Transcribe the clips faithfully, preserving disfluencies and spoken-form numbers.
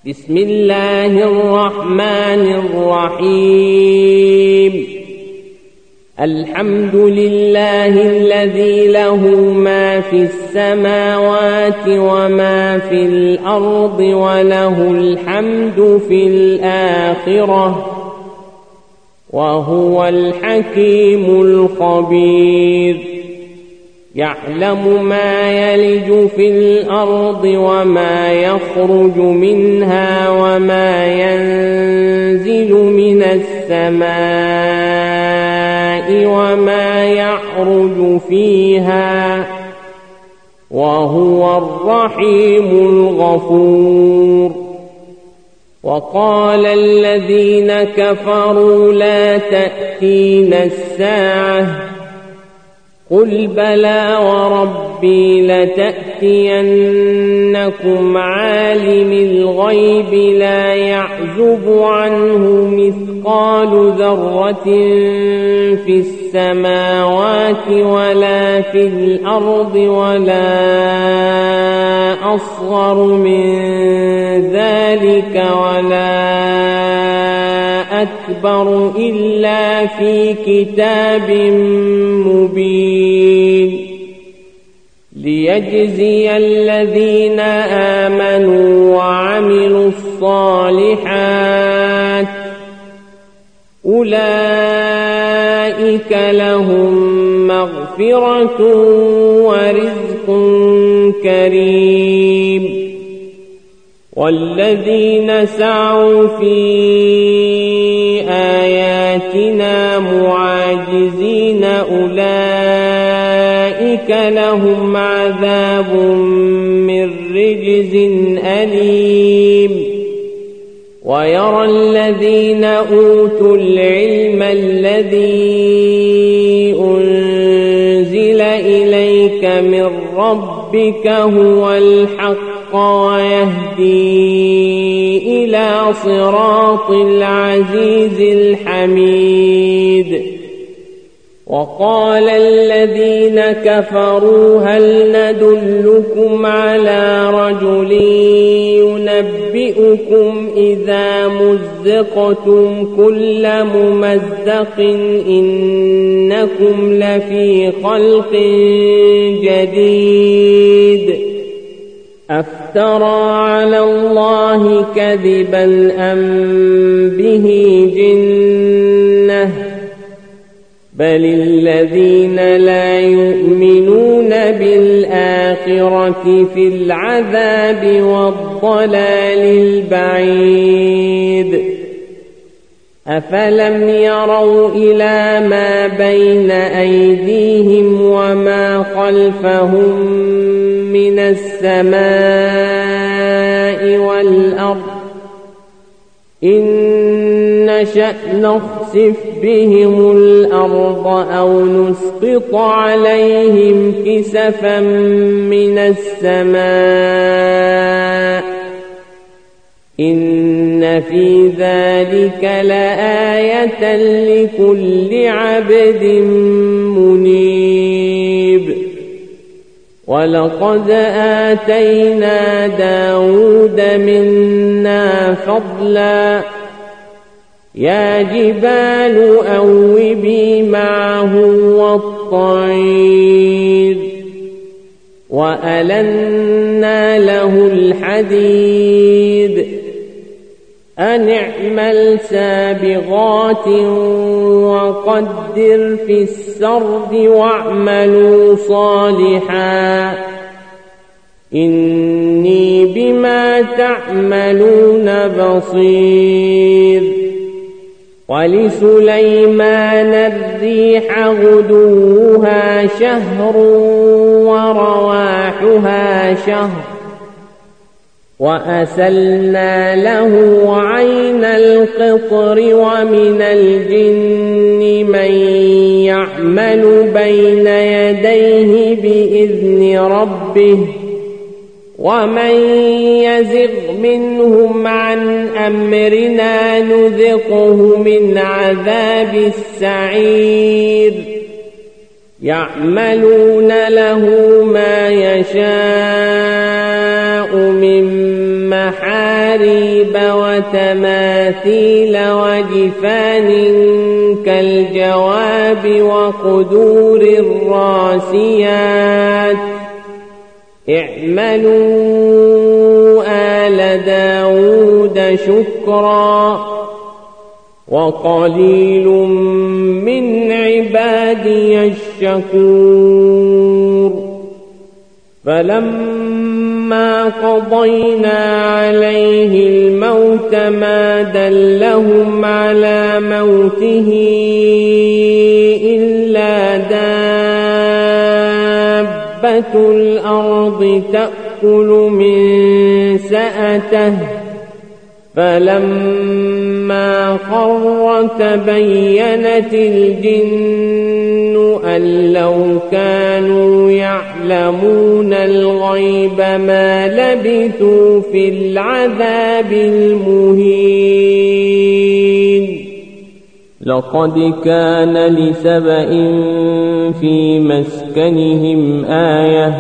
بسم الله الرحمن الرحيم الحمد لله الذي له ما في السماوات وما في الأرض وله الحمد في الآخرة وهو الحكيم الخبير يعلم ما يلج في الأرض وما يخرج منها وما ينزل من السماء وما يعرج فيها وهو الرحيم الغفور وقال الذين كفروا لا تأتينا الساعة قل بلى وربي لتأتينكم عالم الغيب لا يعزب عنه مثقال ذرة في السماوات ولا في الأرض ولا أصغر من ذلك ولا أكبر إلا في كتاب مبين ليجزي الذين آمنوا وعملوا الصالحات أولئك لهم مغفرة ورزق كريم والذين سعوا في آياتنا معاجزين أولئك لهم عذاب من رجز أليم ويرى الذين أوتوا العلم الذي أنزل إليك من ربك هو الحق ويهدي إلى صراط العزيز الحميد وقال الذين كفروا هل ندلكم على رجل ينبئكم إذا مزقتم كل ممزق إنكم لفي خلق جديد أفترى على الله كذبا أم به جنة بل الذين لا يؤمنون بالآخرة في العذاب والضلال البعيد أفلم يروا إلى ما بين أيديهم وما خلفهم من السماء والأرض إن نشأ نخسف بهم الأرض أو نسقط عليهم كسفا من السماء إن في ذلك لآية لكل عبد منيب ولقد آتينا داود منا فضلا يا جبال أوبي معه والطير وألنا له الحديد أن اعمل سابغات وقدر في السرد واعملوا صالحا إني بما تعملون بصير ولسليمان الريح غدوها شهر ورواحها شهر وأسلنا له عين القطر ومن الجن من يعمل بين يديه بإذن ربه ومن يزغ منهم عن أمرنا نذقه من عذاب السعير يعملون له ما يشاء من محاريب وتماثيل وجفان كالجواب وقدور الراسيات اعملوا آل داود شكرا وقليل من عبادي الشكور فلما قضينا عليه الموت ما دلهم على موته إلا دابة الأرض تأكل من سأته فلما خر تبينت الجن أن لو كانوا يعلمون الغيب ما لبثوا في العذاب المهين لقد كان لسبإ في مسكنهم آية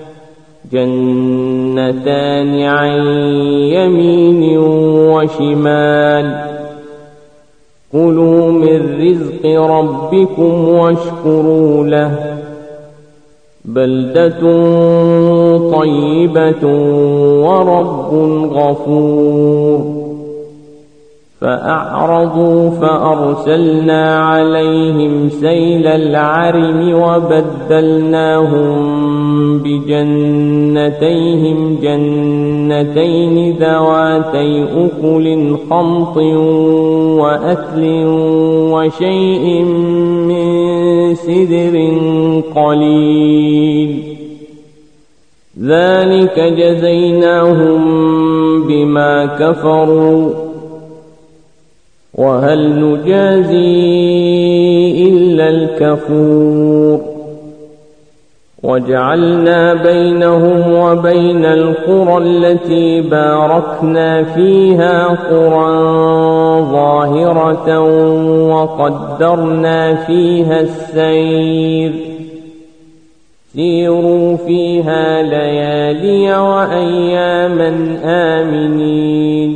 جنتان عن يمين وشمال كلوا من رزق ربكم واشكروا له بلدة طيبة ورب غفور فأعرضوا فأرسلنا عليهم سيل العرم وبدلناهم بجنتيهم جنتين ذواتي أكل خمط وأكل وشيء من سدر قليل ذلك جزيناهم بما كفروا وهل نجازي إلا الكفور وجعلنا بينهم وبين القرى التي باركنا فيها قرى ظاهرة وقدرنا فيها السير سيروا فيها ليالي وأياما آمنين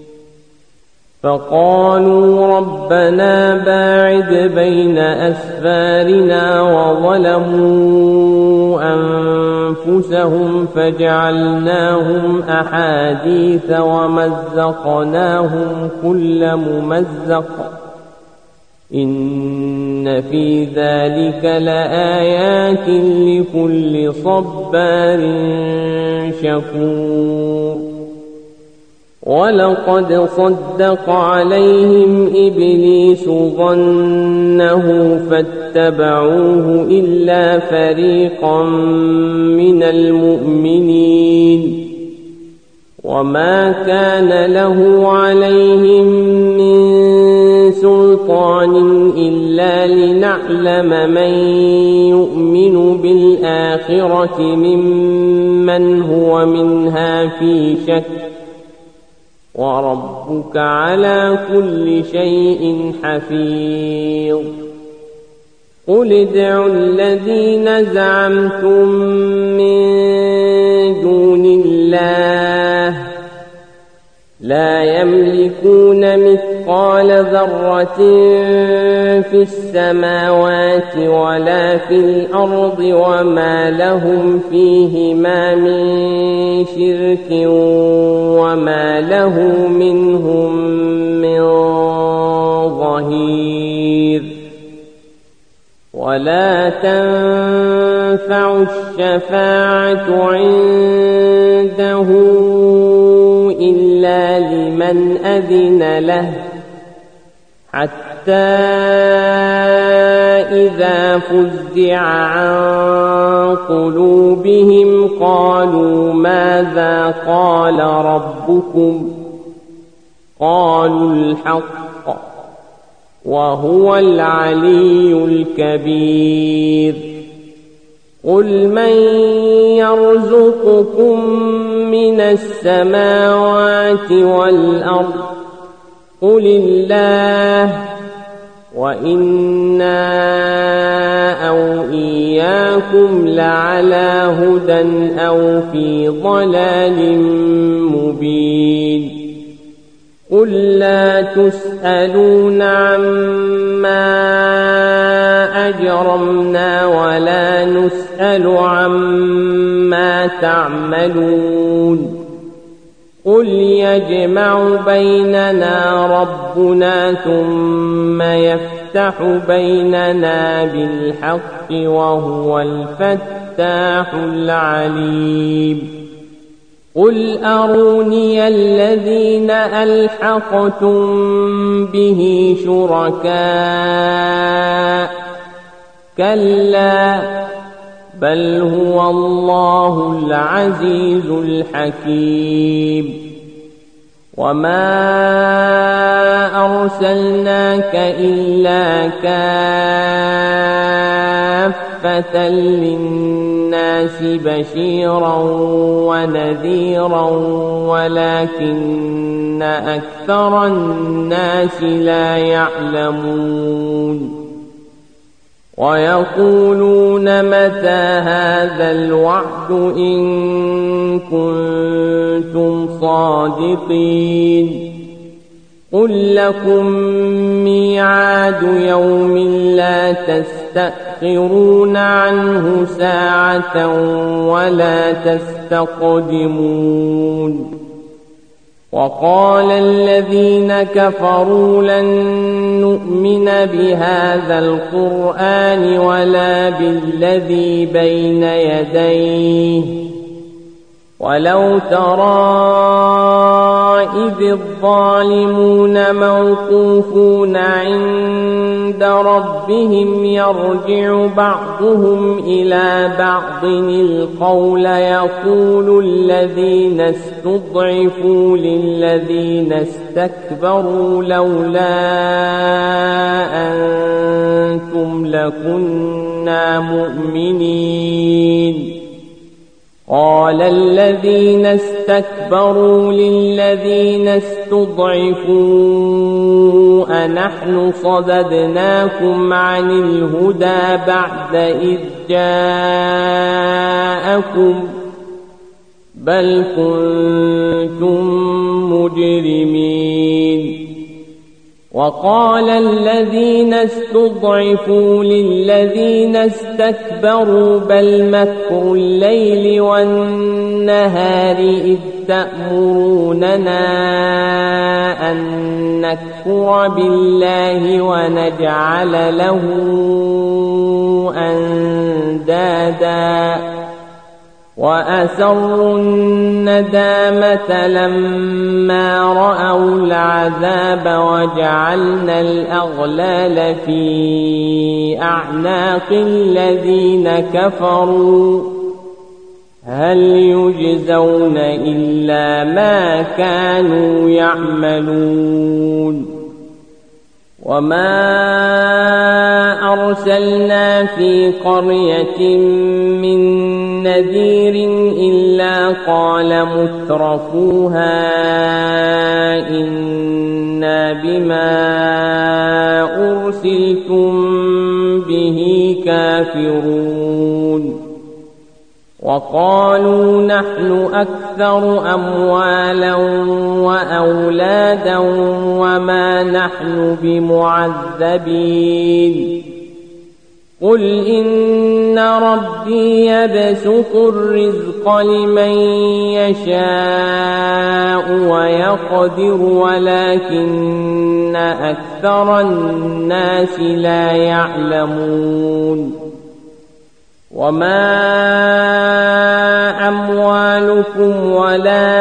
فقالوا ربنا باعد بين أسفارنا وظلموا أنفسهم فجعلناهم أحاديث ومزقناهم كل ممزق إن في ذلك لآيات لكل صبار شكور ولقد صدق عليهم إبليس ظنه فاتبعوه إلا فريقا من المؤمنين وما كان له عليهم من سلطان إلا لنعلم من يؤمن بالآخرة ممن هو منها في شك وربك على كل شيء حفيظ قل ادعوا الذين زعمتم من دون الله لا يملكون مثقال ذرة في السماوات ولا في الأرض وما لهم فيهما من شرك وما له منهم من ظهير ولا تنفع الشفاعة عنده إلا لمن أذن له حتى إذا فزع عن قلوبهم قالوا ماذا قال ربكم قالوا الحق وهو العلي الكبير قل من يرزقكم من السماوات والأرض قل الله وإنا أو إياكم لعلى هدى أو في ضلال مبين قل لا تسألون عما أجرمنا ولا نسأل عما تعملون قل يجمع بيننا ربنا ثم يفتح بيننا بالحق وهو الفتاح العليم قل أروني الذين ألحقتم به شركاء كلا بل هو الله العزيز الحكيم وما أرسلناك إلا كافة للناس بشيرا ونذيرا ولكن أكثر الناس لا يعلمون ويقولون متى هذا الوعد إن كنتم صادقين قل لكم ميعاد يوم لا تستأخرون عنه ساعة ولا تستقدمون وقال الذين كفروا لن نؤمن بهذا القرآن ولا بالذي بين يديه ولو ترى إذ الظالمون موقوفون عند ربهم يرجع بعضهم إلى بعض القول يقول الذين استضعفوا للذين استكبروا لولا أنتم لكنا مؤمنين قال الذين استكبروا للذين استضعفوا أنحن صددناكم عن الهدى بعد إذ جاءكم بل كنتم مجرمين وقال الذين استضعفوا للذين استكبروا بل مكر الليل والنهار إذ تأمروننا أن نكفر بالله ونجعل له أندادا وأسروا الندامة لما رأوا العذاب وجعلنا الأغلال في أعناق الذين كفروا هل يجزون إلا ما كانوا يعملون وما أرسلنا في قرية من نذير إلا قال مترفوها إنا بما أرسلتم به كافرون وقالوا نحن أكثر أموالا وأولادا وما نحن بمعذبين قل إن ربي يبسط الرزق لمن يشاء ويقدر ولكن أكثر الناس لا يعلمون وما أموالكم ولا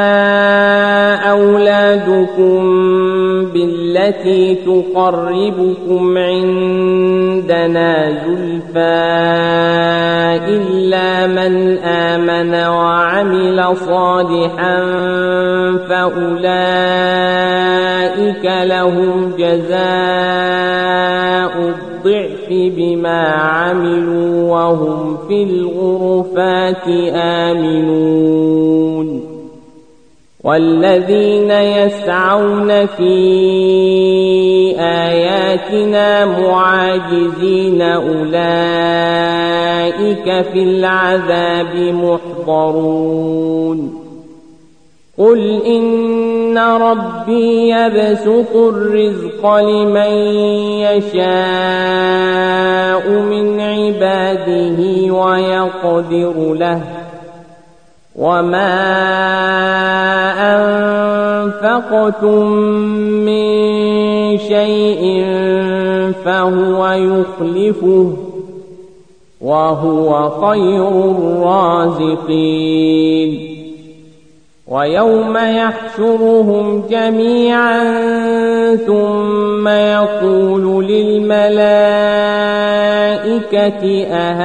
أولادكم بالتي تقربكم عندنا زلفى إلا من آمن وعمل صالحا فأولئك لهم جزاء الضعف بما عملوا وهم في الغرفات آمنون والذين يسعون في آياتنا معاجزين أولئك في العذاب محضرون قل إن ربي يبسط الرزق لمن يشاء من عباده ويقدر له وما أنفقتم من شيء فهو يخلفه وهو خير الرازقين ويوم يحشرهم جميعا ثم يقول للملائكة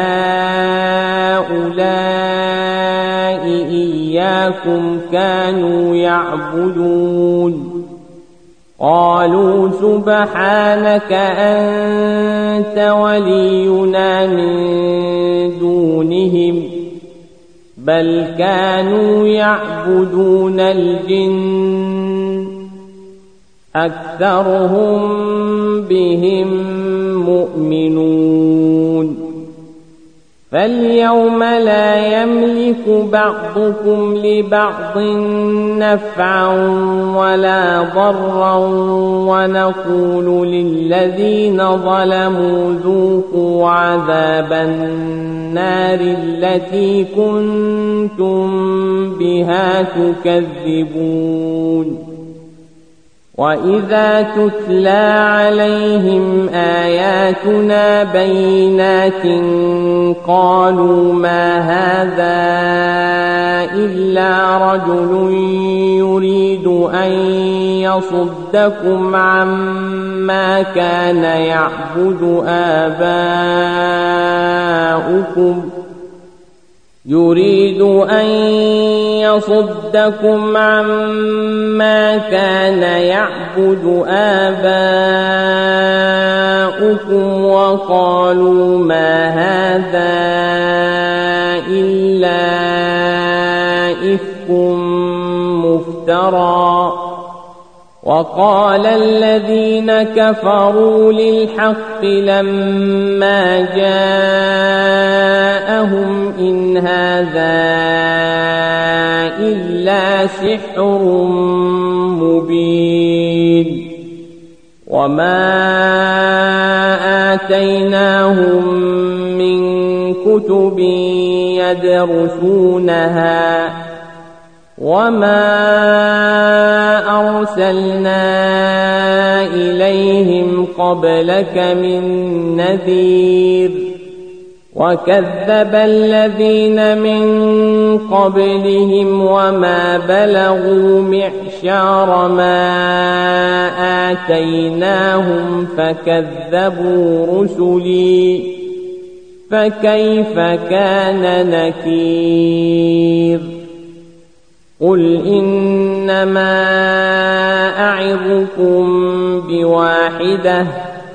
أهؤلاء إياكم كانوا يعبدون قالوا سبحانك أنت ولينا من دونهم بل كانوا يعبدون الجن أكثرهم بهم مؤمنون فاليوم لا يملك بعضكم لبعض نفعا ولا ضرا ونقول للذين ظلموا ذوقوا عذاب النار التي كنتم بها تكذبون وإذا تتلى عليهم آياتنا بينات قالوا ما هذا إلا رجل يريد أن يصدكم عما كان يعبد آباؤكم يريد أن يصدكم عما كان يعبد آباؤكم وقالوا ما هذا إلا إفك مفترى وقال الذين كفروا للحق لما جاءهم إن هذا إلا سحر مبين وما آتيناهم من كتب يدرسونها وما أرسلنا إليهم قبلك من نذير وكذب الذين من قبلهم وما بلغوا معشار ما آتيناهم فكذبوا رسلي فكيف كان نكير قل إنما أعظكم بواحدة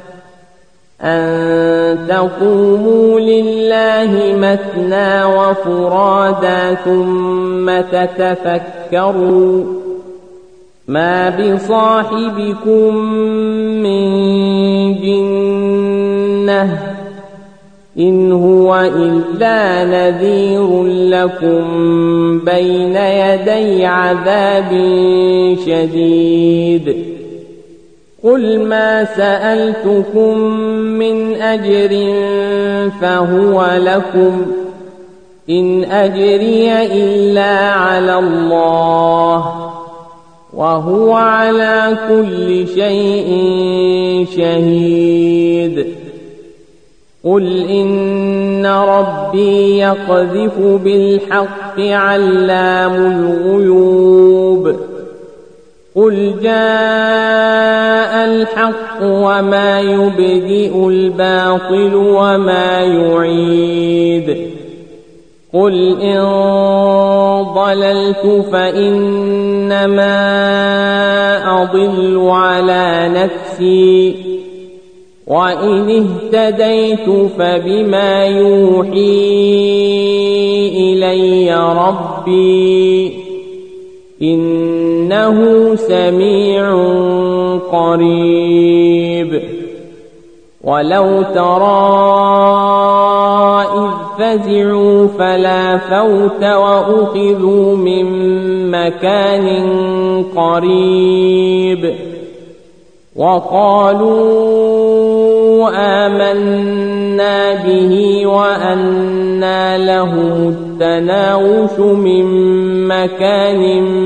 أن تقوموا لله مثنى وفرادا ثم تتفكروا ما بصاحبكم من جنة إن هو إلا نذير لكم بين يدي عذاب شديد قل ما سألتكم من أجر فهو لكم إن أجري إلا على الله وهو على كل شيء شهيد قل إن ربي يقذف بالحق علام الغيوب قل جاء الحق وما يبدئ الباطل وما يعيد قل إن ضللت فإنما أضل على نفسي وإن اهتديت فبما يوحي إلي ربي إنه سميع قريب. ولو ترى إذ فزعوا فلا فوت وأخذوا من مكان قريب وقالوا آمنا به وأنى لهم التناوش من مكان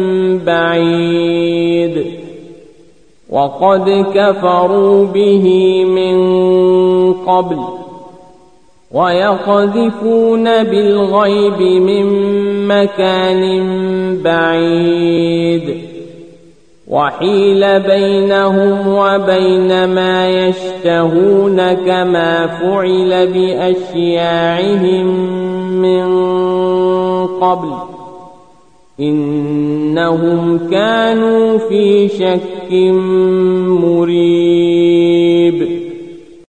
بعيد وقد كفروا به من قبل ويقذفون بالغيب من مكان بعيد وحيل بينهم وبين ما يشتهون كما فعل بأشياعهم من قبل إنهم كانوا في شك مريب.